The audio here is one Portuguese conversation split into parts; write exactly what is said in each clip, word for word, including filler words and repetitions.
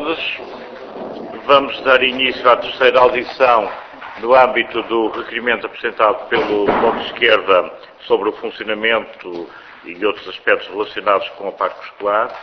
Vamos dar início à terceira audição no âmbito do requerimento apresentado pelo Bloco de Esquerda sobre o funcionamento e outros aspectos relacionados com o parque escolar.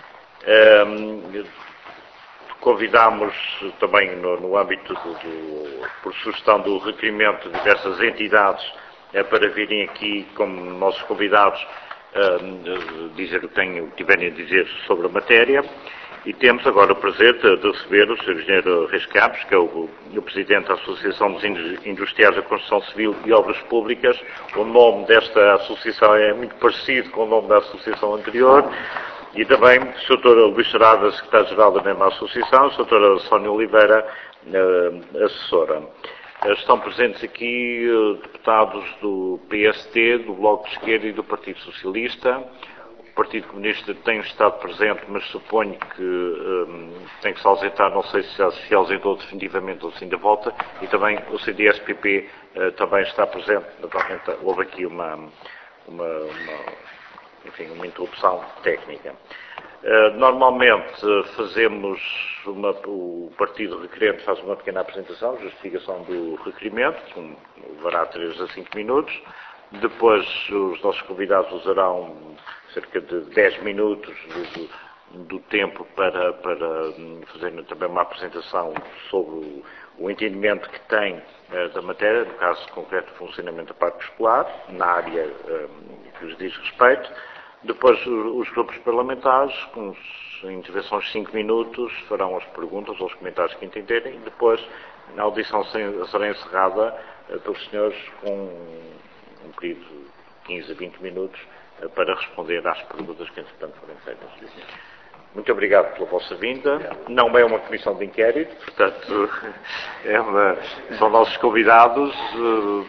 Um, convidámos também no, no âmbito do, do, por sugestão do requerimento, diversas entidades uh, para virem aqui como nossos convidados uh, dizer o que têm, tiverem a dizer sobre a matéria. E temos agora o prazer de, de receber o senhor Engenheiro Reis Campos, que é o, o Presidente da Associação dos Industriais da Construção Civil e Obras Públicas. O nome desta associação é muito parecido com o nome da associação anterior. E também o senhor Luís Sarada, Secretário-Geral da mesma associação, a senhora Sónia Oliveira, assessora. Estão presentes aqui deputados do P S T, do Bloco de Esquerda e do Partido Socialista. O Partido Comunista tem estado presente, mas suponho que um, tem que se ausentar, não sei se já se ausentou definitivamente ou se ainda volta, e também o C D S P P uh, também está presente. Naturalmente houve aqui uma, uma, uma, enfim, uma interrupção técnica. Uh, normalmente uh, fazemos, uma, o partido requerente faz uma pequena apresentação, justificação do requerimento, que levará três a cinco minutos. Depois os nossos convidados usarão cerca de dez minutos do, do tempo para, para fazer também uma apresentação sobre o, o entendimento que tem uh, da matéria, no caso concreto do funcionamento do parque escolar, na área uh, que lhes diz respeito. Depois os grupos parlamentares, com intervenções de cinco minutos, farão as perguntas ou os comentários que entenderem, e depois a audição será encerrada uh, pelos senhores com um período de quinze a vinte minutos para responder às perguntas que, entretanto, forem feitas. Muito obrigado pela vossa vinda. Não é uma comissão de inquérito, portanto, é uma, são nossos convidados, uh,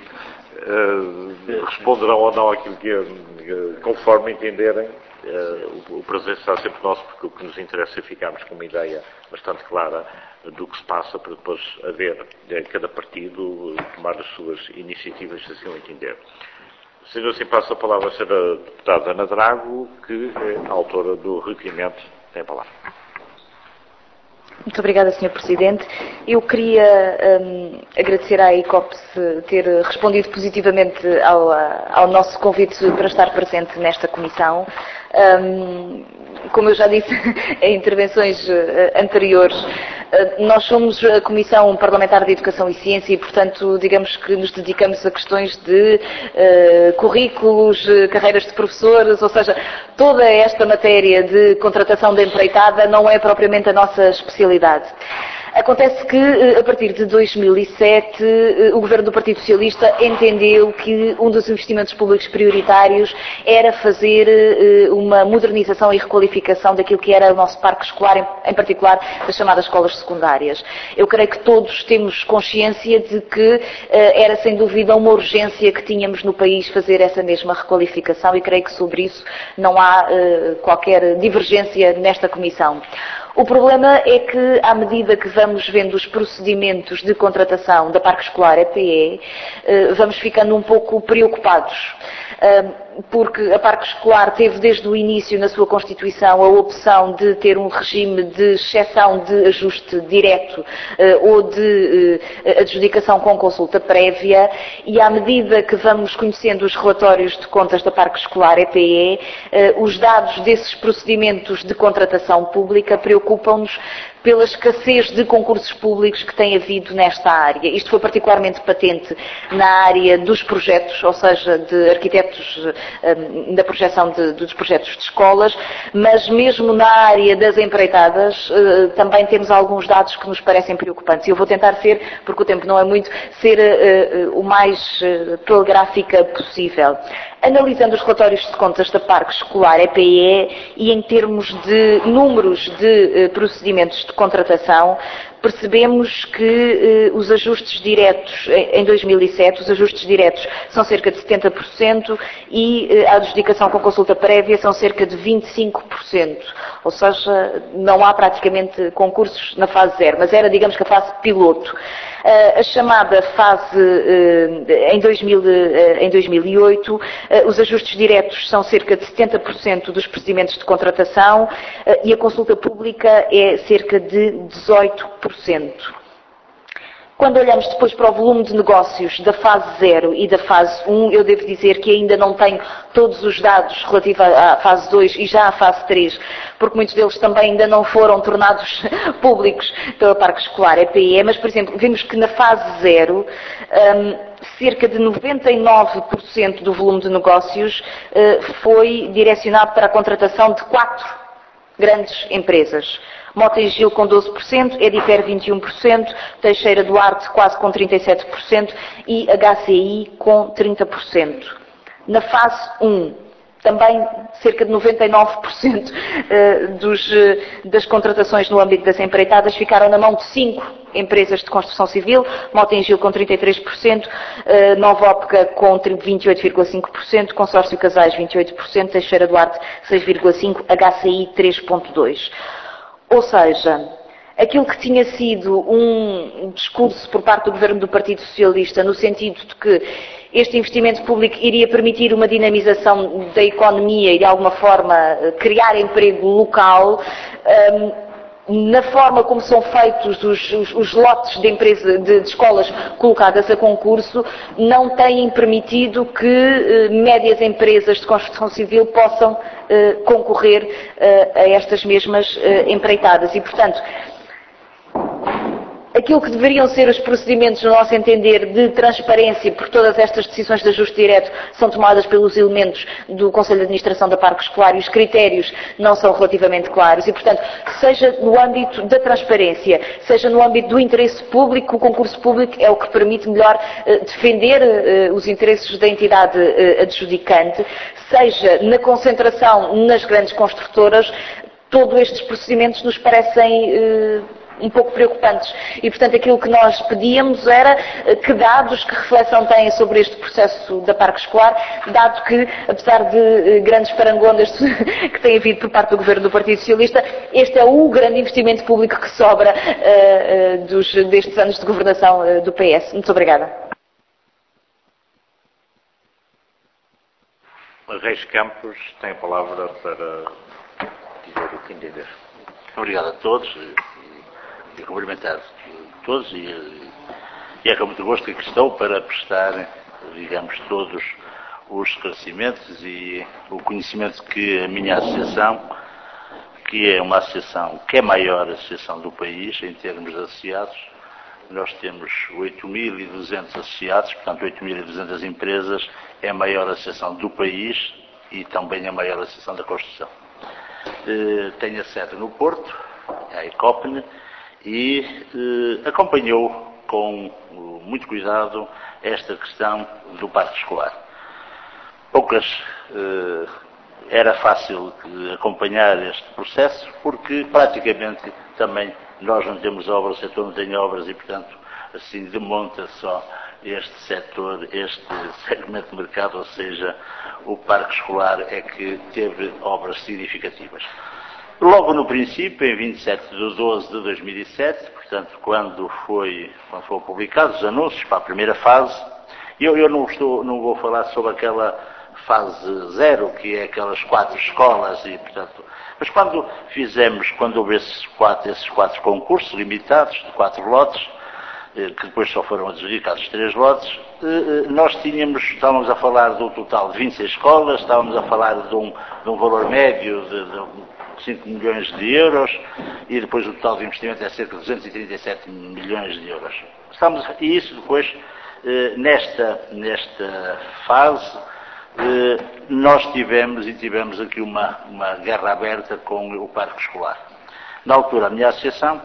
uh, responderão ou não aquilo que, uh, conforme entenderem. Uh, o, o prazer será sempre nosso, porque o que nos interessa é ficarmos com uma ideia bastante clara do que se passa, para depois haver, uh, cada partido, uh, tomar as suas iniciativas, se assim o entender. Sendo assim, passo a palavra à senhora deputada Ana Drago, que é a autora do requerimento. Tem a palavra. Muito obrigada, senhor Presidente. Eu queria um, agradecer à ICOPS ter respondido positivamente ao, ao nosso convite para estar presente nesta comissão. Um, como eu já disse em intervenções anteriores, nós somos a Comissão Parlamentar de Educação e Ciência e, portanto, digamos que nos dedicamos a questões de uh, currículos, carreiras de professores, ou seja, toda esta matéria de contratação de empreitada não é propriamente a nossa especialidade. Acontece que, a partir de dois mil e sete, o Governo do Partido Socialista entendeu que um dos investimentos públicos prioritários era fazer uma modernização e requalificação daquilo que era o nosso parque escolar, em particular das chamadas escolas secundárias. Eu creio que todos temos consciência de que era, sem dúvida, uma urgência que tínhamos no país fazer essa mesma requalificação e creio que sobre isso não há qualquer divergência nesta Comissão. O problema é que, à medida que vamos vendo os procedimentos de contratação da Parque Escolar E P E, vamos ficando um pouco preocupados, porque a Parque Escolar teve desde o início na sua Constituição a opção de ter um regime de exceção de ajuste direto ou de adjudicação com consulta prévia, e à medida que vamos conhecendo os relatórios de contas da Parque Escolar E P E, os dados desses procedimentos de contratação pública preocupam-nos pela escassez de concursos públicos que tem havido nesta área. Isto foi particularmente patente na área dos projetos, ou seja, de arquitetos, da projeção de, dos projetos de escolas, mas mesmo na área das empreitadas também temos alguns dados que nos parecem preocupantes. E eu vou tentar ser, porque o tempo não é muito, ser o mais telegráfica possível. Analisando os relatórios de contas da Parque Escolar E P E e em termos de números de procedimentos de contratação, percebemos que eh, os ajustes diretos, em dois mil e sete, os ajustes diretos são cerca de setenta por cento e eh, a adjudicação com consulta prévia são cerca de vinte e cinco por cento. Ou seja, não há praticamente concursos na fase zero, mas era, digamos, que a fase piloto. A chamada fase em dois mil e oito, os ajustes diretos são cerca de setenta por cento dos procedimentos de contratação e a consulta pública é cerca de dezoito por cento. Quando olhamos depois para o volume de negócios da fase zero e da fase um, eu devo dizer que ainda não tenho todos os dados relativos à fase dois e já à fase três, porque muitos deles também ainda não foram tornados públicos pela Parque Escolar, E P E, mas, por exemplo, vimos que na fase zero, um, cerca de noventa e nove por cento do volume de negócios uh, foi direcionado para a contratação de quatro grandes empresas. Mota e Gil com doze por cento, Ediper vinte e um por cento, Teixeira Duarte quase com trinta e sete por cento e H C I com trinta por cento. Na fase um, também cerca de noventa e nove por cento dos, das contratações no âmbito das empreitadas ficaram na mão de cinco empresas de construção civil, Mota e Gil com trinta e três por cento, Nova Óptica com vinte e oito vírgula cinco por cento, Consórcio Casais vinte e oito por cento, Teixeira Duarte seis vírgula cinco por cento, H C I três vírgula dois por cento. Ou seja, aquilo que tinha sido um discurso por parte do Governo do Partido Socialista, no sentido de que este investimento público iria permitir uma dinamização da economia e, de alguma forma, criar emprego local, na forma como são feitos os, os, os lotes de, empresa, de, de escolas colocadas a concurso, não têm permitido que eh, médias empresas de construção civil possam eh, concorrer eh, a estas mesmas eh, empreitadas. E, portanto, aquilo que deveriam ser os procedimentos, no nosso entender, de transparência, porque todas estas decisões de ajuste direto são tomadas pelos elementos do Conselho de Administração da Parque Escolar e os critérios não são relativamente claros e, portanto, seja no âmbito da transparência, seja no âmbito do interesse público, o concurso público é o que permite melhor eh, defender eh, os interesses da entidade eh, adjudicante, seja na concentração nas grandes construtoras, todos estes procedimentos nos parecem eh, um pouco preocupantes. E, portanto, aquilo que nós pedíamos era que dados, que reflexão têm sobre este processo da Parque Escolar, dado que, apesar de grandes parangondas que têm havido por parte do Governo do Partido Socialista, este é o grande investimento público que sobra uh, uh, dos, destes anos de governação uh, do P S. Muito obrigada. Reis Campos tem a palavra para dizer o que entender. Obrigado a todos. E cumprimentar todos e, e é com muito gosto que aqui estou para prestar, digamos, todos os esclarecimentos e o conhecimento que a minha associação, que é uma associação que é a maior associação do país em termos de associados, nós temos oito mil e duzentos associados, portanto oito mil e duzentas empresas, é a maior associação do país e também a maior associação da construção. Eh, tem a sede no Porto, a Ecopne, e eh, acompanhou com uh, muito cuidado esta questão do parque escolar. Poucas eh, era fácil eh, acompanhar este processo porque praticamente também nós não temos obras, o setor não tem obras e, portanto, assim demonta só este setor, este segmento de mercado, ou seja, o parque escolar é que teve obras significativas. Logo no princípio, em vinte e sete de doze de dois mil e sete, portanto, quando, foi, quando foram publicados os anúncios para a primeira fase, eu, eu não, estou, não vou falar sobre aquela fase zero, que é aquelas quatro escolas, e, portanto, mas quando fizemos, quando houve esses quatro, esses quatro concursos limitados, de quatro lotes, que depois só foram adjudicados três lotes, nós tínhamos, estávamos a falar do total de vinte e seis escolas, estávamos a falar de um, de um valor médio de, de cinco milhões de euros e depois o total de investimento é cerca de duzentos e trinta e sete milhões de euros. Estamos, e isso depois, nesta, nesta fase, nós tivemos e tivemos aqui uma, uma guerra aberta com o parque escolar. Na altura, a minha associação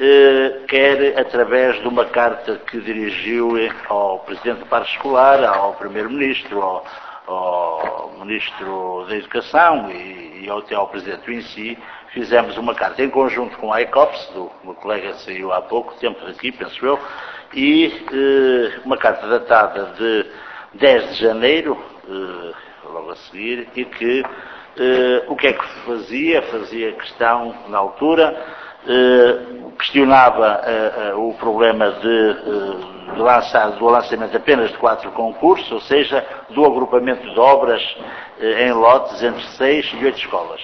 quer, através de uma carta que dirigiu ao Presidente do Parque Escolar, ao Primeiro-Ministro, ao, ao Ministro da Educação e, e até ao Presidente do I N S I, fizemos uma carta em conjunto com a ECOPS, do meu colega saiu há pouco tempo daqui, penso eu, e eh, uma carta datada de dez de janeiro, eh, logo a seguir, e que eh, o que é que fazia? Fazia questão, na altura, eh, questionava uh, uh, o problema de, uh, de lançar, do lançamento apenas de quatro concursos, ou seja, do agrupamento de obras uh, em lotes entre seis e oito escolas.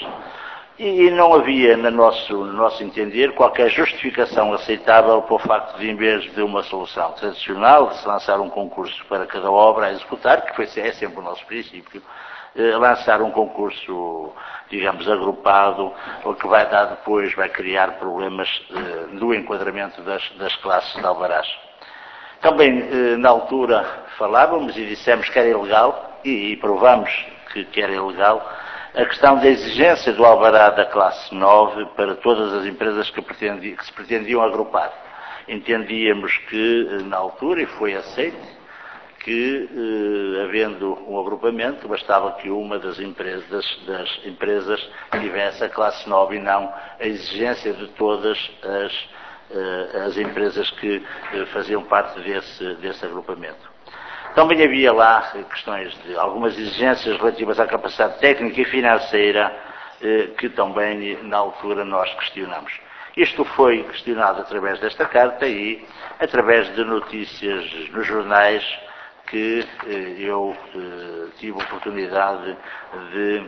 E não havia, no nosso, no nosso entender, qualquer justificação aceitável para o facto de, em vez de uma solução tradicional, de se lançar um concurso para cada obra a executar, que foi, é sempre o nosso princípio, eh, lançar um concurso, digamos, agrupado, o que vai dar depois, vai criar problemas eh, do enquadramento das, das classes de alvarás. Também, eh, na altura, falávamos e dissemos que era ilegal, e, e provamos que, que era ilegal, a questão da exigência do alvará da classe nove para todas as empresas que, pretendiam, que se pretendiam agrupar. Entendíamos que, na altura, e foi aceito, que, eh, havendo um agrupamento, bastava que uma das empresas, das empresas tivesse a classe nove e não a exigência de todas as, eh, as empresas que eh, faziam parte desse, desse agrupamento. Também havia lá questões de algumas exigências relativas à capacidade técnica e financeira eh, que também, na altura, nós questionamos. Isto foi questionado através desta carta e através de notícias nos jornais que eh, eu eh, tive a oportunidade de...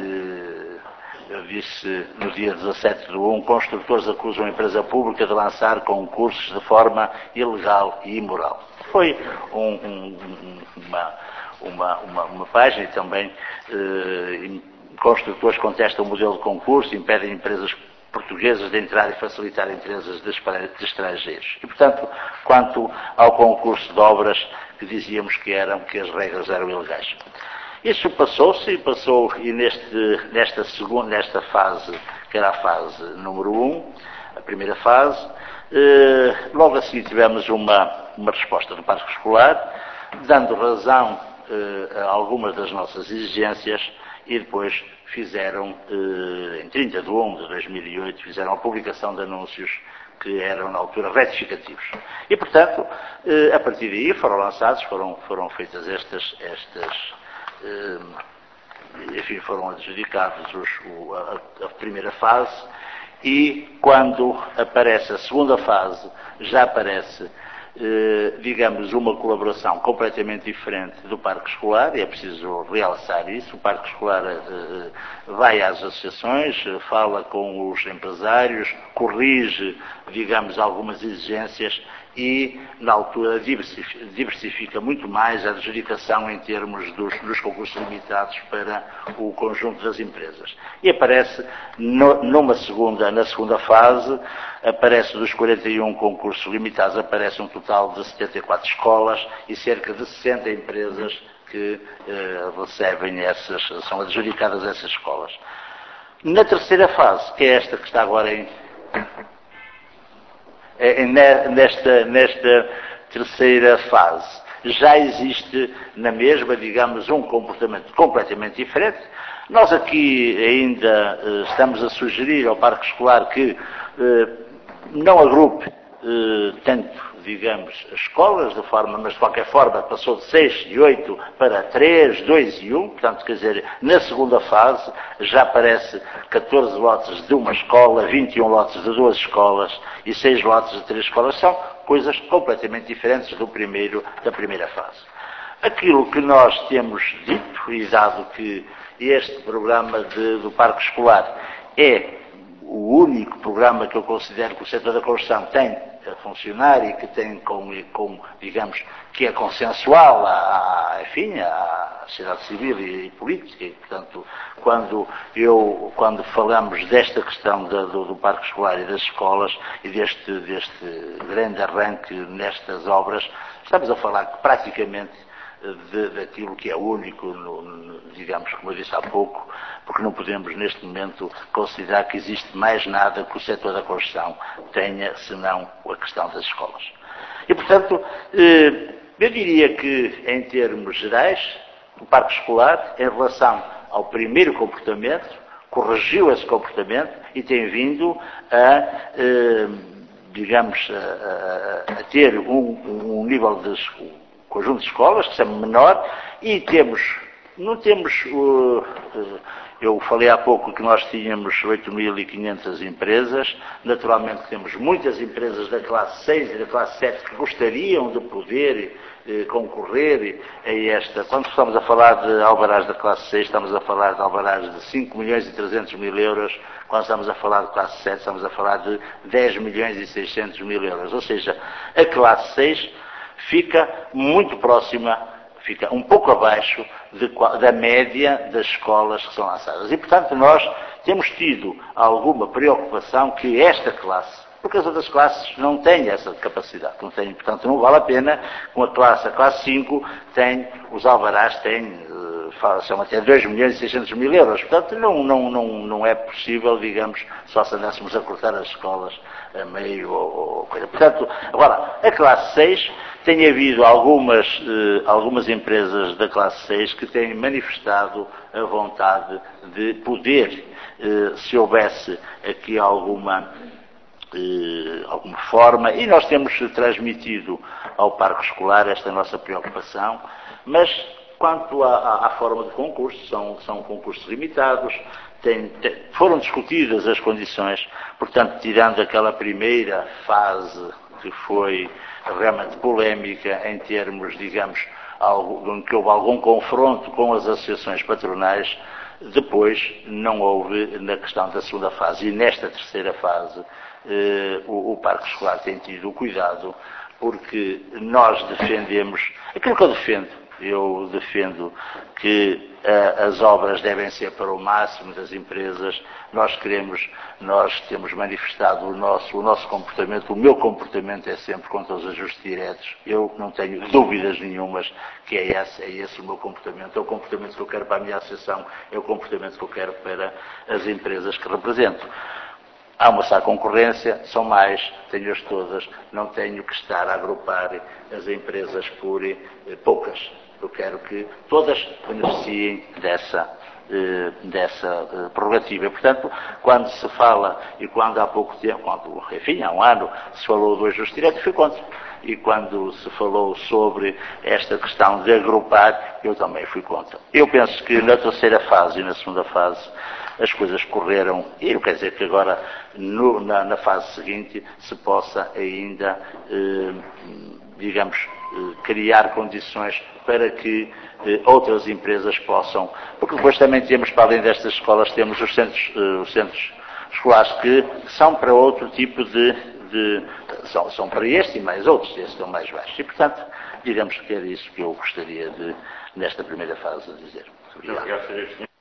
de Eu disse no dia dezassete de um, construtores acusam a empresa pública de lançar concursos de forma ilegal e imoral. Foi um, um, uma, uma, uma, uma página e também eh, construtores contestam o modelo de concurso, impedem empresas portuguesas de entrar e facilitar empresas de estrangeiros. E, portanto, quanto ao concurso de obras que dizíamos que eram, que as regras eram ilegais. Isso passou-se, passou e neste, nesta, segunda, nesta fase, que era a fase número um, a primeira fase, eh, logo a seguir tivemos uma, uma resposta do Parque Escolar, dando razão eh, a algumas das nossas exigências e depois fizeram, eh, em trinta de um de dois mil e oito, fizeram a publicação de anúncios que eram, na altura, retificativos. E, portanto, eh, a partir daí foram lançados, foram, foram feitas estas... estas enfim, foram adjudicados os, o, a, a primeira fase e quando aparece a segunda fase já aparece, eh, digamos, uma colaboração completamente diferente do Parque Escolar, e é preciso realçar isso. O Parque Escolar eh, vai às associações, fala com os empresários, corrige, digamos, algumas exigências e, na altura, diversifica muito mais a adjudicação em termos dos, dos concursos limitados para o conjunto das empresas. E aparece, no, numa segunda, na segunda fase, aparece dos quarenta e um concursos limitados, aparece um total de setenta e quatro escolas e cerca de sessenta empresas que eh, recebem essas, são adjudicadas a essas escolas. Na terceira fase, que é esta que está agora em... Nesta, nesta terceira fase, já existe na mesma, digamos, um comportamento completamente diferente. Nós aqui ainda eh, estamos a sugerir ao Parque Escolar que eh, não agrupe eh, tanto, digamos, as escolas, de forma, mas de qualquer forma passou de seis e oito para três, dois e um, portanto, quer dizer, na segunda fase já aparece catorze lotes de uma escola, vinte e um lotes de duas escolas e seis lotes de três escolas. São coisas completamente diferentes do primeiro, da primeira fase. Aquilo que nós temos dito, e dado que este programa de, do Parque Escolar é o único programa que eu considero que o setor da construção tem a funcionar e que tem como, como digamos, que é consensual à, à, enfim, à sociedade civil e, e política, e, portanto, quando, eu, quando falamos desta questão da, do, do Parque Escolar e das escolas e deste, deste grande arranque nestas obras, estamos a falar que praticamente De, daquilo que é único, no, no, digamos, como eu disse há pouco, porque não podemos neste momento considerar que existe mais nada que o setor da construção tenha, senão a questão das escolas. E, portanto, eh, eu diria que, em termos gerais, o Parque Escolar, em relação ao primeiro comportamento, corrigiu esse comportamento e tem vindo a, eh, digamos, a, a, a ter um, um nível de conjunto de escolas, que são menor, e temos não temos, uh, eu falei há pouco que nós tínhamos oito mil e quinhentas empresas, naturalmente temos muitas empresas da classe seis e da classe sete que gostariam de poder uh, concorrer a esta. Quando estamos a falar de alvarás da classe seis, estamos a falar de alvarás de cinco milhões e trezentos mil euros, quando estamos a falar de classe sete, estamos a falar de dez milhões e seiscentos mil euros, ou seja, a classe seis fica muito próxima, fica um pouco abaixo de, da média das escolas que são lançadas. E, portanto, nós temos tido alguma preocupação que esta classe, porque as outras classes não têm essa capacidade, não têm, portanto, não vale a pena, com a classe, a classe cinco, tem, os alvarás têm, são até dois milhões e seiscentos mil euros, portanto, não, não, não, não é possível, digamos, só se andássemos a cortar as escolas a meio ou, ou coisa. Portanto, agora, a classe seis, tem havido algumas, eh, algumas empresas da classe seis que têm manifestado a vontade de poder, eh, se houvesse aqui alguma, eh, alguma forma, e nós temos transmitido ao parque escolar esta nossa preocupação, mas quanto à, à, à forma de concurso, são, são concursos limitados, tem, tem, foram discutidas as condições, portanto, tirando aquela primeira fase que foi realmente polémica em termos, digamos, algo, em que houve algum confronto com as associações patronais, depois não houve na questão da segunda fase. E nesta terceira fase, eh, o, o Parque Escolar tem tido o cuidado, porque nós defendemos, aquilo que eu defendo, eu defendo que uh, as obras devem ser para o máximo das empresas, nós queremos, nós temos manifestado o nosso, o nosso comportamento, o meu comportamento é sempre contra os ajustes diretos, eu não tenho dúvidas nenhumas que é esse, é esse o meu comportamento, é o comportamento que eu quero para a minha associação, é o comportamento que eu quero para as empresas que represento. Há uma só concorrência, são mais, tenho-as todas, não tenho que estar a agrupar as empresas por eh, poucas. Eu quero que todas beneficiem dessa, eh, dessa eh, prerrogativa. Portanto, quando se fala, e quando há pouco tempo, quando, enfim, há um ano, se falou do ajuste direto, fui contra. E quando se falou sobre esta questão de agrupar, eu também fui contra. Eu penso que na terceira fase e na segunda fase, as coisas correram, e eu quero dizer que agora, no, na, na fase seguinte, se possa ainda, eh, digamos, eh, criar condições para que eh, outras empresas possam, porque depois também temos, para além destas escolas, temos os centros, eh, os centros escolares que são para outro tipo de, de são, são para este e mais outros, estes estão mais baixos. E, portanto, digamos que era isso que eu gostaria de, nesta primeira fase, de dizer. Obrigado.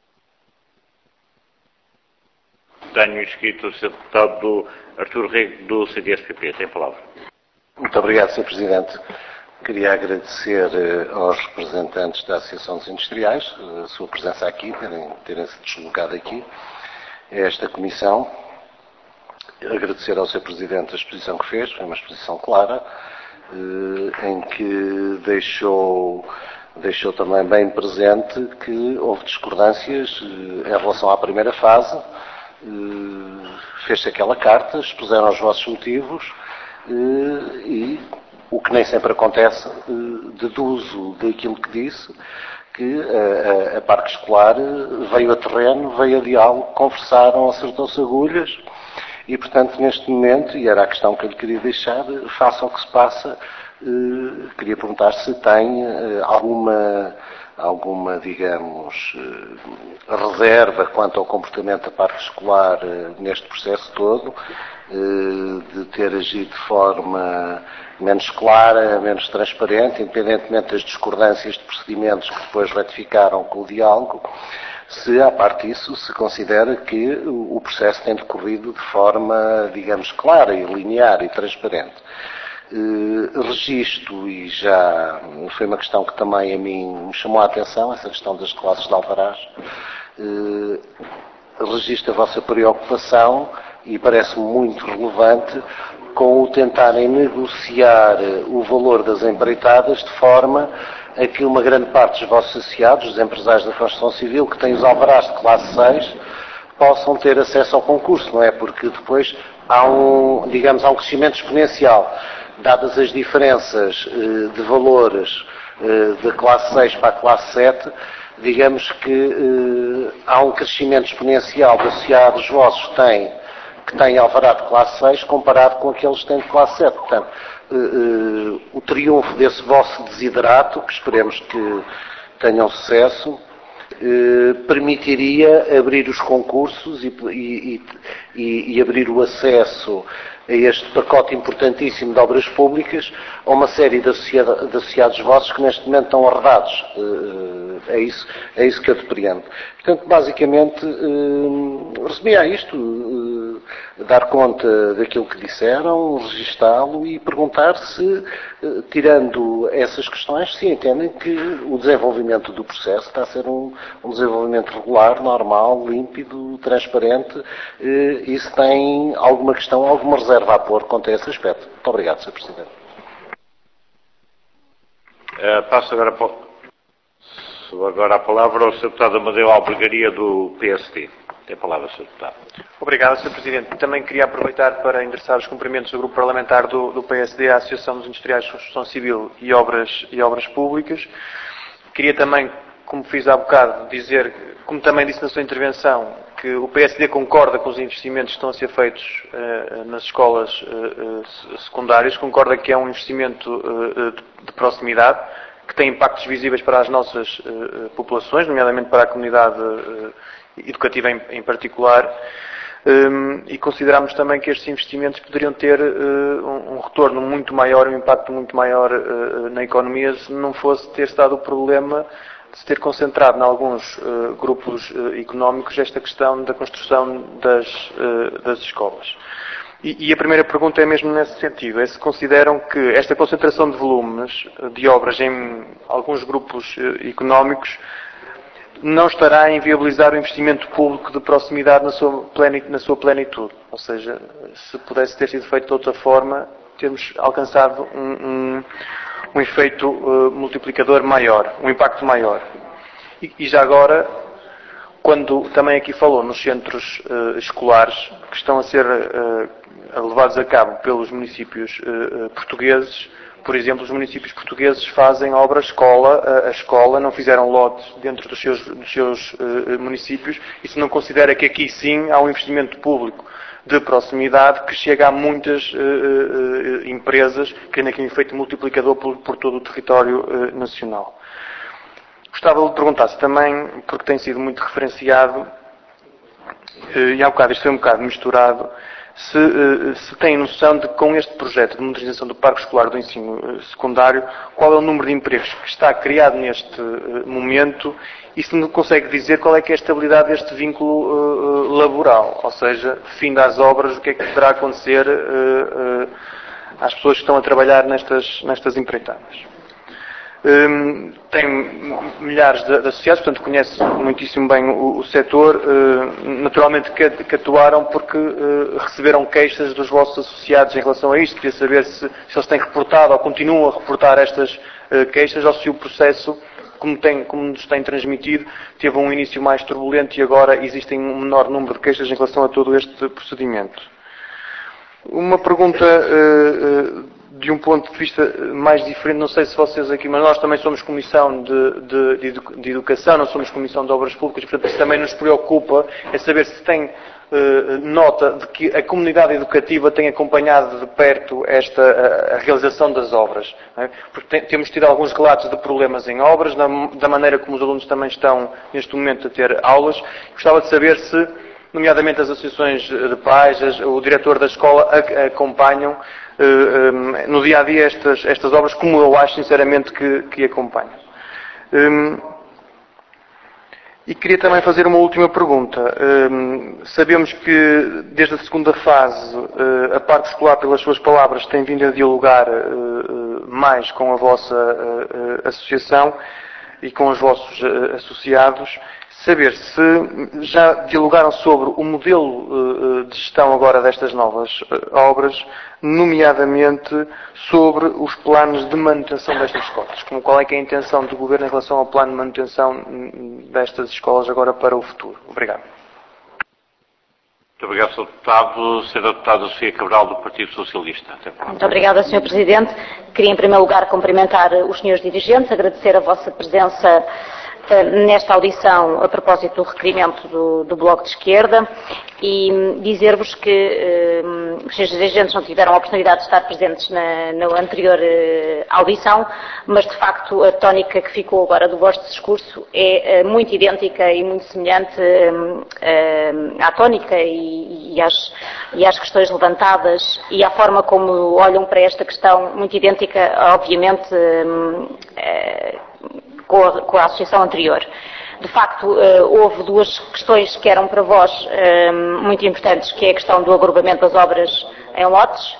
Tenho inscrito o senhor Deputado Artur Rego, do C D S P P. Tem a palavra. Muito obrigado, senhor Presidente. Queria agradecer eh, aos representantes da Associação dos Industriais a sua presença aqui, terem, terem se deslocado aqui a esta comissão. Agradecer ao senhor Presidente a exposição que fez, foi uma exposição clara, eh, em que deixou, deixou também bem presente que houve discordâncias eh, em relação à primeira fase. Uh, fez-se aquela carta, expuseram os vossos motivos uh, e, o que nem sempre acontece, uh, deduzo daquilo que disse, que uh, a, a Parque Escolar veio a terreno, veio a diálogo, conversaram, acertou-se agulhas e, portanto, neste momento, e era a questão que eu lhe queria deixar, face ao que se passa, uh, queria perguntar se tem uh, alguma... alguma, digamos, reserva quanto ao comportamento da parte escolar neste processo todo, de ter agido de forma menos clara, menos transparente, independentemente das discordâncias de procedimentos que depois ratificaram com o diálogo, se, à parte disso, se considera que o processo tem decorrido de forma, digamos, clara e linear e transparente. Uh, registro, e já foi uma questão que também a mim me chamou a atenção, essa questão das classes de alvarás, uh, registro a vossa preocupação e parece-me muito relevante com o tentarem negociar o valor das empreitadas de forma a que uma grande parte dos vossos associados, os empresários da construção civil, que têm os alvarás de classe seis, possam ter acesso ao concurso, não é? Porque depois há um, digamos, há um crescimento exponencial. Dadas as diferenças de valores da classe seis para a classe sete, digamos que há um crescimento exponencial da sociedade dos vossos que tem, que tem alvará de classe seis comparado com aqueles que têm de classe sete. Portanto, o triunfo desse vosso desiderato, que esperemos que tenham sucesso, Eh, permitiria abrir os concursos e, e, e, e abrir o acesso a este pacote importantíssimo de obras públicas a uma série de, associado, de associados vossos que neste momento estão arredados. Eh, é, isso, é isso que eu depreendo. Portanto, basicamente, eh, resumia a isto, eh, dar conta daquilo que disseram, registá-lo e perguntar se, eh, tirando essas questões, se entendem que o desenvolvimento do processo está a ser um, um desenvolvimento regular, normal, límpido, transparente, eh, e se tem alguma questão, alguma reserva a pôr quanto a esse aspecto. Muito obrigado, senhor Presidente. Uh, passo agora, agora a palavra ao senhor Deputado Amadeu Albergaria, do P S D. Tem a palavra, senhor Deputado. Obrigado, senhor Presidente. Também queria aproveitar para endereçar os cumprimentos do Grupo Parlamentar do, do P S D à Associação dos Industriais de Construção Civil e Obras, e Obras Públicas. Queria também, como fiz há bocado, dizer, como também disse na sua intervenção, que o P S D concorda com os investimentos que estão a ser feitos uh, nas escolas uh, uh, secundárias, concorda que é um investimento uh, de, de proximidade, que tem impactos visíveis para as nossas uh, populações, nomeadamente para a comunidade uh, educativa em, em particular, um, e consideramos também que estes investimentos poderiam ter uh, um, um retorno muito maior, um impacto muito maior uh, na economia, se não fosse ter estado o problema de se ter concentrado em alguns uh, grupos uh, económicos esta questão da construção das, uh, das escolas. E, e a primeira pergunta é mesmo nesse sentido, é se consideram que esta concentração de volumes de obras em alguns grupos uh, económicos não estará a inviabilizar o investimento público de proximidade na sua, plenitude, na sua plenitude. Ou seja, se pudesse ter sido feito de outra forma, termos alcançado um, um, um efeito uh, multiplicador maior, um impacto maior. E, e já agora, quando também aqui falou nos centros uh, escolares que estão a ser uh, levados a cabo pelos municípios uh, portugueses, por exemplo, os municípios portugueses fazem obra escola, a, a escola, não fizeram lotes dentro dos seus, dos seus uh, municípios. Isso não considera que aqui sim há um investimento público de proximidade que chega a muitas uh, uh, empresas, criando aqui um efeito multiplicador por, por todo o território uh, nacional. Gostava de lhe perguntar se também, porque tem sido muito referenciado, uh, e há um bocado, isto foi um bocado misturado, Se, se tem noção de, com este projeto de modernização do parque escolar do ensino secundário, qual é o número de empregos que está criado neste momento e se não consegue dizer qual é que é a estabilidade deste vínculo uh, laboral, ou seja, fim das obras, o que é que poderá acontecer uh, uh, às pessoas que estão a trabalhar nestas, nestas empreitadas. Um, tem milhares de, de associados, portanto conhece muitíssimo bem o, o setor, uh, naturalmente que, que atuaram porque uh, receberam queixas dos vossos associados em relação a isto. Queria saber se, se eles têm reportado ou continuam a reportar estas uh, queixas ou se o processo, como, tem, como nos tem transmitido, teve um início mais turbulento e agora existem um menor número de queixas em relação a todo este procedimento. Uma pergunta uh, uh, de um ponto de vista mais diferente, não sei se vocês aqui, mas nós também somos Comissão de, de, de, edu, de Educação, não somos Comissão de Obras Públicas, portanto isso também nos preocupa, é saber se tem uh, nota de que a comunidade educativa tem acompanhado de perto esta, a, a realização das obras. Não é? Porque tem, temos tido alguns relatos de problemas em obras, da, da maneira como os alunos também estão neste momento a ter aulas. Gostava de saber se, nomeadamente as associações de pais, o diretor da escola acompanham uh, um, no dia a dia estas, estas obras, como eu acho sinceramente que, que acompanham. Um, e queria também fazer uma última pergunta. Um, sabemos que desde a segunda fase uh, a parte escolar, pelas suas palavras, tem vindo a dialogar uh, mais com a vossa uh, associação e com os vossos uh, associados. Saber se já dialogaram sobre o modelo de gestão agora destas novas obras, nomeadamente sobre os planos de manutenção destas escolas. Como, qual é que é a intenção do Governo em relação ao plano de manutenção destas escolas agora para o futuro? Obrigado. Muito obrigado, senhor Deputado. Senhora Deputada Sofia Cabral, do Partido Socialista. Muito obrigada, senhor Presidente. Queria, em primeiro lugar, cumprimentar os senhores dirigentes, agradecer a vossa presença eh, nesta audição a propósito do requerimento do, do Bloco de Esquerda e dizer-vos que eh, os senhores dirigentes não tiveram a oportunidade de estar presentes na, na anterior eh, audição, mas, de facto, a tónica que ficou agora do vosso discurso é eh, muito idêntica e muito semelhante eh, eh, à tónica e, e, às, e às questões levantadas e à forma como olham para esta questão, muito idêntica, obviamente, eh, eh, com, a, com a associação anterior. De facto, houve duas questões que eram para vós muito importantes, que é a questão do agrupamento das obras em lotes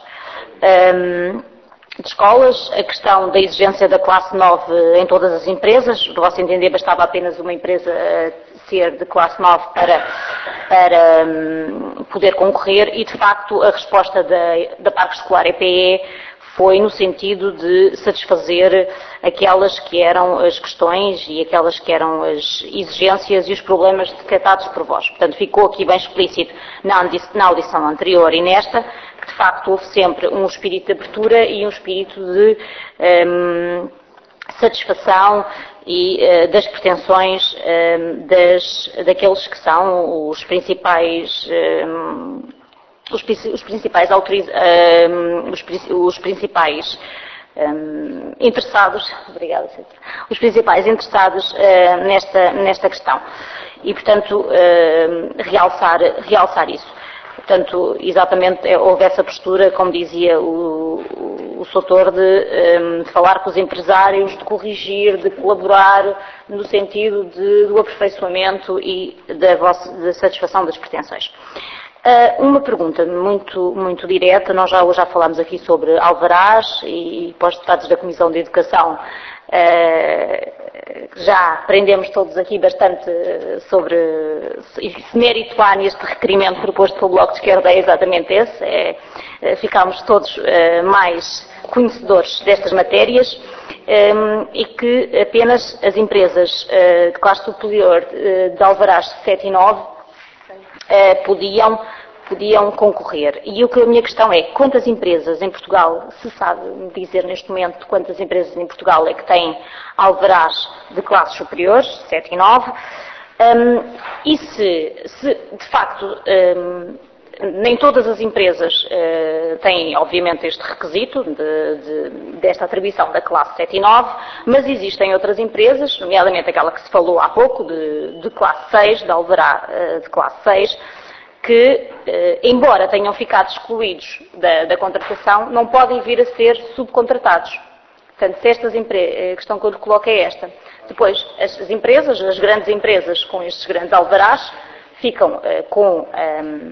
de escolas, a questão da exigência da classe nove em todas as empresas. Do vosso entender, bastava apenas uma empresa ser de classe nove para, para poder concorrer e, de facto, a resposta da, da Parque Escolar E P E foi no sentido de satisfazer aquelas que eram as questões e aquelas que eram as exigências e os problemas detectados por vós. Portanto, ficou aqui bem explícito na audição anterior e nesta, que de facto houve sempre um espírito de abertura e um espírito de um, satisfação e uh, das pretensões um, das, daqueles que são os principais um, Os, os principais, autoriz, um, os, os principais um, interessados, obrigada, os principais interessados uh, nesta, nesta questão e, portanto, uh, realçar, realçar isso. Portanto, exatamente houve essa postura, como dizia o, o, o Soutor, de, um, de falar com os empresários, de corrigir, de colaborar no sentido de, do aperfeiçoamento e da, vossa, da satisfação das pretensões. Uh, uma pergunta muito, muito direta, nós já, já falámos aqui sobre alvarás e, e para os deputados da Comissão de Educação uh, já aprendemos todos aqui bastante sobre se mérito há neste requerimento proposto pelo Bloco de Esquerda é exatamente esse, é, ficámos todos uh, mais conhecedores destas matérias um, e que apenas as empresas uh, de classe superior uh, de alvarás sete e nove Uh, podiam, podiam concorrer. E o que a minha questão é, quantas empresas em Portugal, se sabe dizer neste momento quantas empresas em Portugal é que têm alvarás de classes superiores, sete e nove, um, e se, se de facto um, nem todas as empresas uh, têm obviamente este requisito de, de, desta atribuição da classe sete e nove, mas existem outras empresas, nomeadamente aquela que se falou há pouco, de, de classe seis, de alvará uh, de classe seis, que, uh, embora tenham ficado excluídos da, da contratação, não podem vir a ser subcontratados. Portanto, se estas empresas, a questão que eu lhe coloco é esta. Depois, as, as empresas, as grandes empresas com estes grandes alvarás, ficam uh, com um,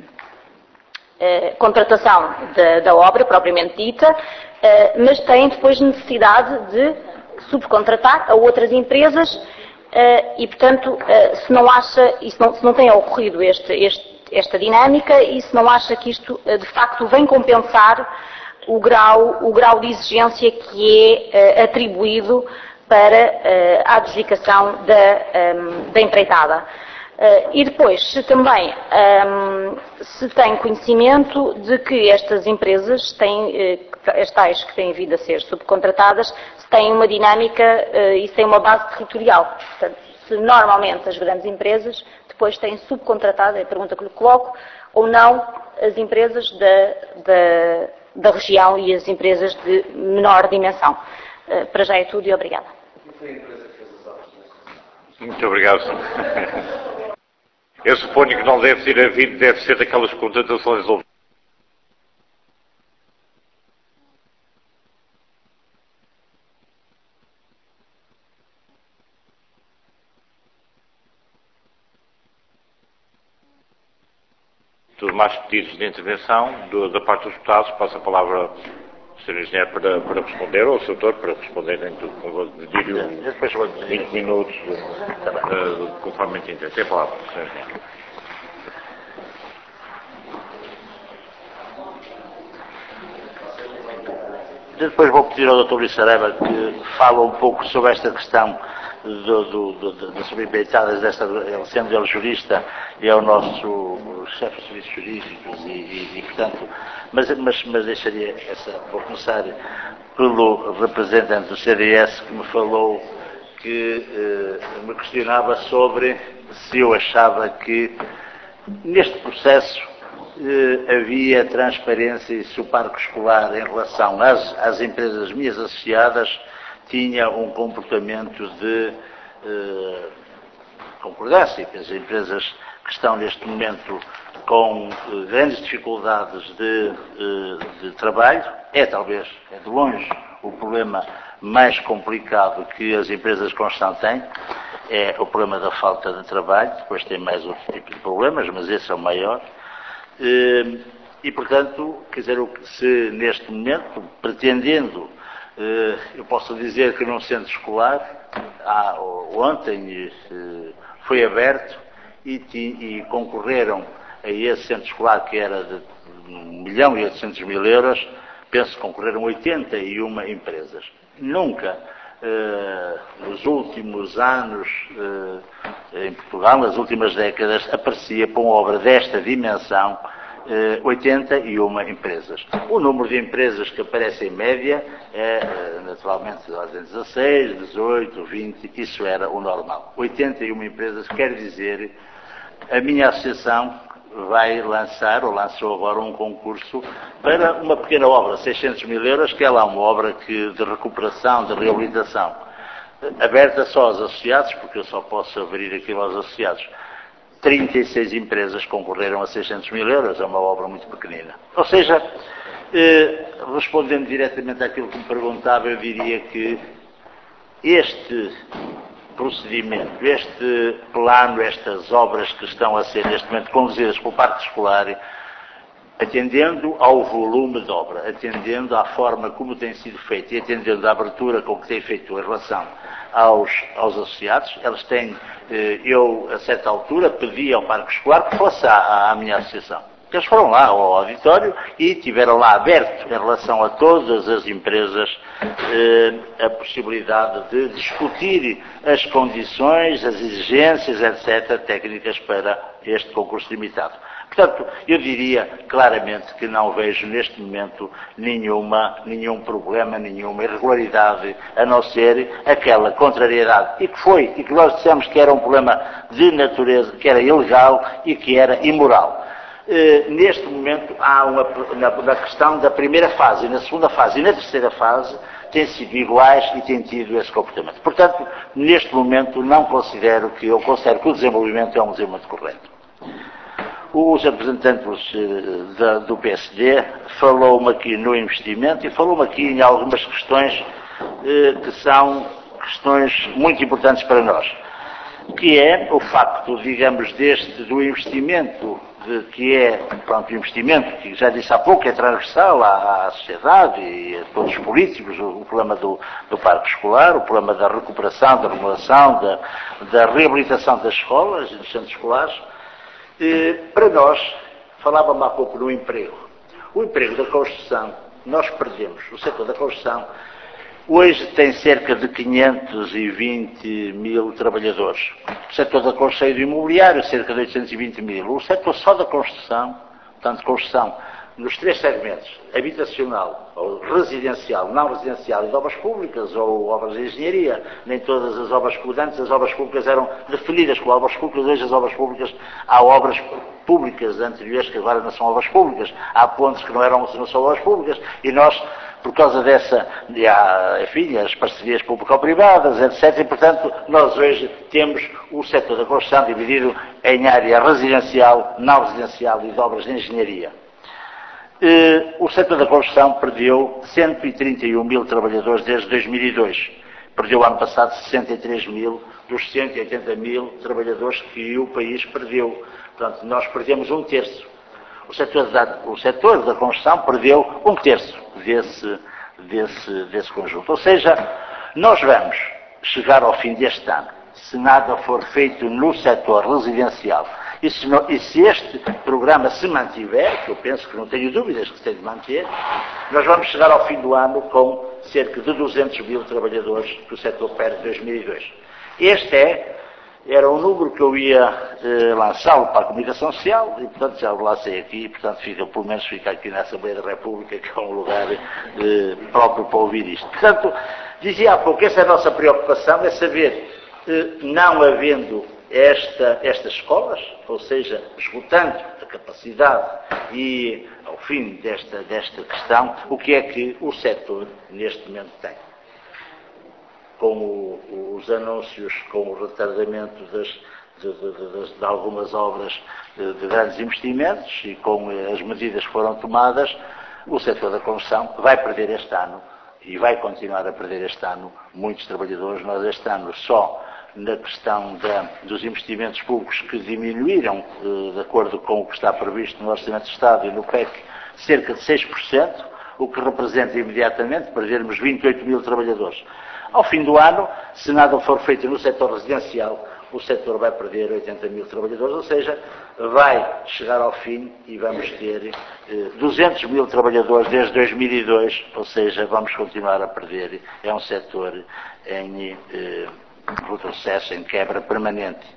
uh, contratação da, da obra propriamente dita, uh, mas têm depois necessidade de subcontratar a outras empresas uh, e, portanto, uh, se não acha, e se não, se não tem ocorrido este, este, esta dinâmica e se não acha que isto, uh, de facto, vem compensar o grau, o grau de exigência que é uh, atribuído para uh, a adjudicação da, um, da empreitada. Uh, e depois, se também um, se tem conhecimento de que estas empresas têm, uh, as tais que têm vindo a ser subcontratadas, se têm uma dinâmica uh, e se têm uma base territorial. Portanto, se normalmente as grandes empresas depois têm subcontratado, é a pergunta que lhe coloco, ou não as empresas da, da, da região e as empresas de menor dimensão. Uh, para já é tudo e obrigada. Muito obrigado. Eu suponho que não deve ser havido, deve ser daquelas contratações ou mais pedidos de intervenção do, da parte dos deputados. Passo a palavra ao senhor Engenheiro para, para responder, ou ao senhor Doutor para responder em tudo, com vinte minutos, uh, conforme entender. Tem a palavra, senhor Engenheiro. Depois vou pedir ao doutor Luís Saraiva que fale um pouco sobre esta questão do, do, do, das subempreitadas, desta, sendo ele jurista, e é o nosso chefe de serviços jurídicos, e, e, e portanto, mas, mas, mas deixaria essa, vou começar pelo representante do C D S que me falou, que eh, me questionava sobre se eu achava que neste processo eh, havia transparência e se o parque escolar, em relação às, às empresas minhas associadas, tinha um comportamento de eh, concordância, que as empresas que estão neste momento com eh, grandes dificuldades de, eh, de trabalho, é talvez, é de longe, o problema mais complicado que as empresas de construção têm, é o problema da falta de trabalho. Depois tem mais outro tipo de problemas, mas esse é o maior. E, e portanto, quer dizer, se neste momento, pretendendo, eu posso dizer que num centro escolar, há, ontem foi aberto e, e concorreram a esse centro escolar, que era de um milhão e oitocentos mil euros, penso que concorreram oitenta e uma empresas. Nunca, eh, nos últimos anos, eh, em Portugal, nas últimas décadas, aparecia para uma obra desta dimensão eh, oitenta e uma empresas. O número de empresas que aparece em média é, eh, naturalmente, de ordem dezasseis, dezoito, vinte, isso era o normal. oitenta e uma empresas quer dizer, a minha associação vai lançar, ou lançou agora, um concurso para uma pequena obra, seiscentos mil euros, que é lá uma obra que, de recuperação, de reabilitação, aberta só aos associados, porque eu só posso abrir aquilo aos associados. trinta e seis empresas concorreram a seiscentos mil euros, é uma obra muito pequenina. Ou seja, eh, respondendo diretamente àquilo que me perguntava, eu diria que este procedimento, este plano, estas obras que estão a ser neste momento conduzidas pelo Parque Escolar, atendendo ao volume de obra, atendendo à forma como tem sido feito e atendendo à abertura com que tem feito em relação aos, aos associados, eles têm, eu a certa altura pedi ao Parque Escolar que fosse à, à minha associação. Eles foram lá ao auditório e tiveram lá aberto, em relação a todas as empresas, eh, a possibilidade de discutir as condições, as exigências, etcétera, técnicas para este concurso limitado. Portanto, eu diria claramente que não vejo neste momento nenhuma, nenhum problema, nenhuma irregularidade, a não ser aquela contrariedade, e que foi, e que nós dissemos que era um problema de natureza, que era ilegal e que era imoral. Uh, neste momento há uma, na, na questão da primeira fase, na segunda fase e na terceira fase, têm sido iguais e têm tido esse comportamento. Portanto, neste momento não considero que, eu considero que o desenvolvimento é um desenvolvimento correto. Os representantes uh, da, do P S D falou-me aqui no investimento e falou-me aqui em algumas questões uh, que são questões muito importantes para nós, que é o facto, digamos, deste, do investimento, de, que é, pronto, o investimento, que já disse há pouco, é transversal à, à sociedade e a todos os políticos, o, o problema do, do parque escolar, o problema da recuperação, da remodelação, da, da reabilitação das escolas e dos centros escolares. E, para nós, falava-me há pouco do emprego. O emprego da construção, nós perdemos, o setor da construção, hoje tem cerca de quinhentos e vinte mil trabalhadores. O setor da construção e do imobiliário, cerca de oitocentos e vinte mil. O setor só da construção, portanto, construção, nos três segmentos, habitacional, ou residencial, não residencial e de obras públicas, ou obras de engenharia, nem todas as obras públicas, as obras públicas eram definidas como obras públicas, hoje as obras públicas, há obras públicas anteriores que agora não são obras públicas, há pontos que não, eram, não são obras públicas, e nós, por causa dessa, enfim, as parcerias público-privadas, etcétera, e, portanto, nós hoje temos o setor da construção dividido em área residencial, não residencial e de obras de engenharia. O setor da construção perdeu cento e trinta e um mil trabalhadores desde dois mil e dois. Perdeu ano passado sessenta e três mil dos cento e oitenta mil trabalhadores que o país perdeu. Portanto, nós perdemos um terço. O setor da, o setor da construção perdeu um terço desse, desse, desse conjunto. Ou seja, nós vamos chegar ao fim deste ano, se nada for feito no setor residencial, e se, não, e se este programa se mantiver, que eu penso que não tenho dúvidas que se tem de manter, nós vamos chegar ao fim do ano com cerca de duzentos mil trabalhadores que o setor perde em dois mil e dois. Este é, era um número que eu ia eh, lançá-lo para a comunicação social e, portanto, já o lancei aqui e, portanto, fica, pelo menos fica aqui na Assembleia da República, que é um lugar eh, próprio para ouvir isto. Portanto, dizia há pouco, essa é a nossa preocupação, é saber, eh, não havendo esta, estas escolas, ou seja, esgotando a capacidade e, ao fim desta, desta questão, o que é que o setor, neste momento, tem. Com o, os anúncios, com o retardamento das, de, de, de, de algumas obras de, de grandes investimentos e com as medidas que foram tomadas, o setor da construção vai perder este ano e vai continuar a perder este ano muitos trabalhadores. Nós este ano só na questão da, dos investimentos públicos que diminuíram, de acordo com o que está previsto no Orçamento de Estado e no P E C, cerca de seis por cento, o que representa imediatamente perdermos vinte e oito mil trabalhadores. Ao fim do ano, se nada for feito no setor residencial, o setor vai perder oitenta mil trabalhadores, ou seja, vai chegar ao fim e vamos ter eh, duzentos mil trabalhadores desde dois mil e dois, ou seja, vamos continuar a perder. É um setor em eh, retrocesso, em quebra permanente.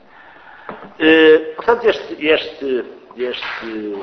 Eh, portanto, este, este, este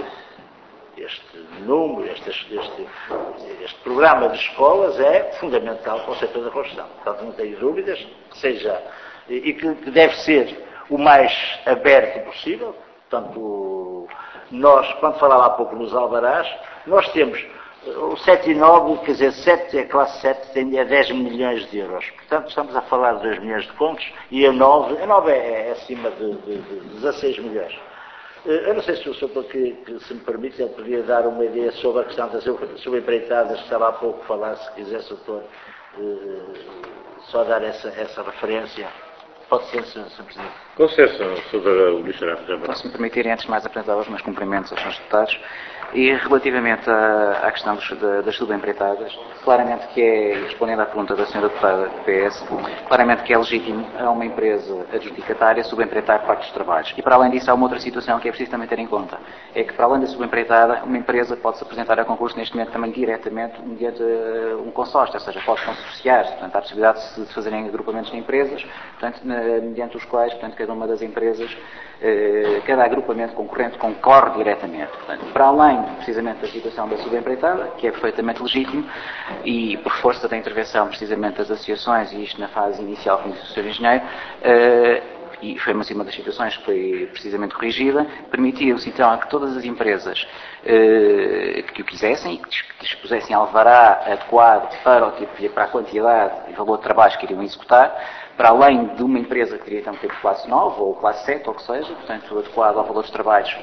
Este número, este, este, este programa de escolas é fundamental para o setor da construção. Portanto, não tenho dúvidas que seja, e que deve ser o mais aberto possível. Portanto, nós, quando falava há pouco nos alvarás, nós temos o sete e nove, quer dizer, sete, a classe sete tem é dez milhões de euros. Portanto, estamos a falar de dois milhões de contos e a nove, a nove é, é acima de, de, de dezasseis milhões. Eu não sei se o senhor, que, que, se me permite, ele podia dar uma ideia sobre a questão das subempreitadas que estava há pouco a falar, se quisesse o doutor eh, só dar essa, essa referência. Pode ser, senhor Presidente. Com licença, senhora Ministra. Se me permitirem, antes de mais, apresentar os meus cumprimentos aos senhores deputados. E relativamente à, à questão dos, da, das subempreitadas, claramente que é, respondendo à pergunta da senhora deputada do P S, claramente que é legítimo a uma empresa adjudicatária subempreitar parte dos trabalhos. E para além disso há uma outra situação que é preciso também ter em conta. É que para além da subempreitada, uma empresa pode se apresentar a concurso neste momento também diretamente mediante um consórcio, ou seja, pode consorciar, portanto há a possibilidade de se fazerem agrupamentos de empresas, portanto, mediante os quais, portanto, cada uma das empresas, eh, cada agrupamento concorrente concorre diretamente. Portanto, para além precisamente da situação da subempreitada, que é perfeitamente legítimo, e por força da intervenção precisamente das associações, e isto na fase inicial, como disse o senhor Engenheiro, eh, e foi uma das situações que foi precisamente corrigida, permitiu-se então a que todas as empresas eh, que o quisessem e que dispusessem alvará adequado para o tipo de, para a quantidade e valor de trabalhos que iriam executar, para além de uma empresa que teria então ter classe nove ou classe sete, ou o que seja, portanto, adequado ao valor dos trabalhos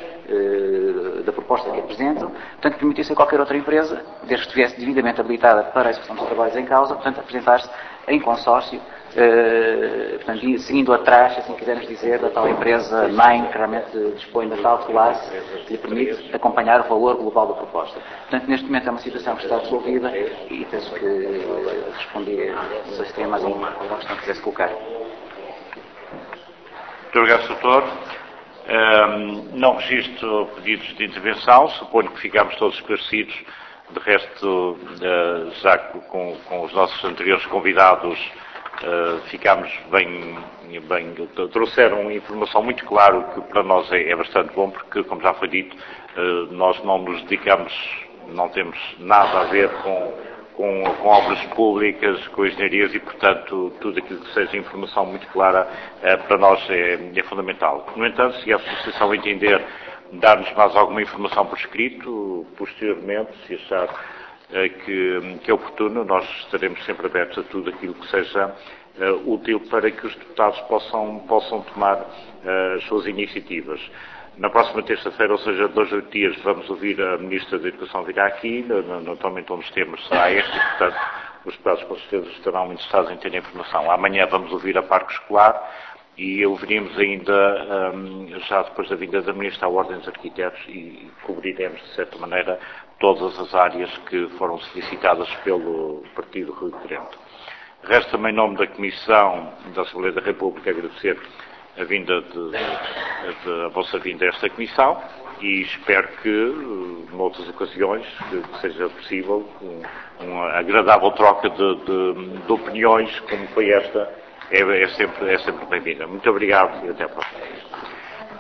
eh, da proposta que apresentam, portanto, permitisse a qualquer outra empresa, desde que estivesse devidamente habilitada para a execução dos trabalhos em causa, portanto, apresentar-se em consórcio, eh, portanto, seguindo atrás, assim quisermos dizer, da tal empresa mãe que realmente dispõe da tal classe que lhe permite acompanhar o valor global da proposta. Portanto, neste momento é uma situação que está resolvida e penso que eh, respondi, não sei se tem mais alguma questão que quisesse colocar. Muito obrigado, doutor. Um, não registro pedidos de intervenção, suponho que ficámos todos esclarecidos. De resto, uh, já com, com os nossos anteriores convidados, uh, ficámos bem, bem, trouxeram informação muito clara, o que para nós é, é bastante bom, porque, como já foi dito, uh, nós não nos dedicamos, não temos nada a ver com, com, com obras públicas, com engenharias e, portanto, tudo aquilo que seja informação muito clara, uh, para nós é, é fundamental. No entanto, se a Associação entender dar-nos mais alguma informação por escrito, posteriormente, se achar eh, que, que é oportuno, nós estaremos sempre abertos a tudo aquilo que seja eh, útil para que os deputados possam, possam tomar eh, as suas iniciativas. Na próxima terça-feira, ou seja, dois ou oito dias, vamos ouvir a Ministra da Educação virá aqui, naturalmente um dos temas será este, e, portanto, os deputados com certeza estarão interessados em ter informação. Amanhã vamos ouvir a Parque Escolar, e ouviremos ainda, um, já depois da vinda da Ministra, a Ordem dos Arquitetos e cobriremos, de certa maneira, todas as áreas que foram solicitadas pelo Partido Requerente. Resta também, em nome da Comissão da Assembleia da República, agradecer a, vinda de, de, a vossa vinda a esta Comissão e espero que, noutras ocasiões, que, que seja possível um, uma agradável troca de, de, de opiniões, como foi esta, é, é sempre, é sempre bem-vinda. Muito obrigado e até a próxima.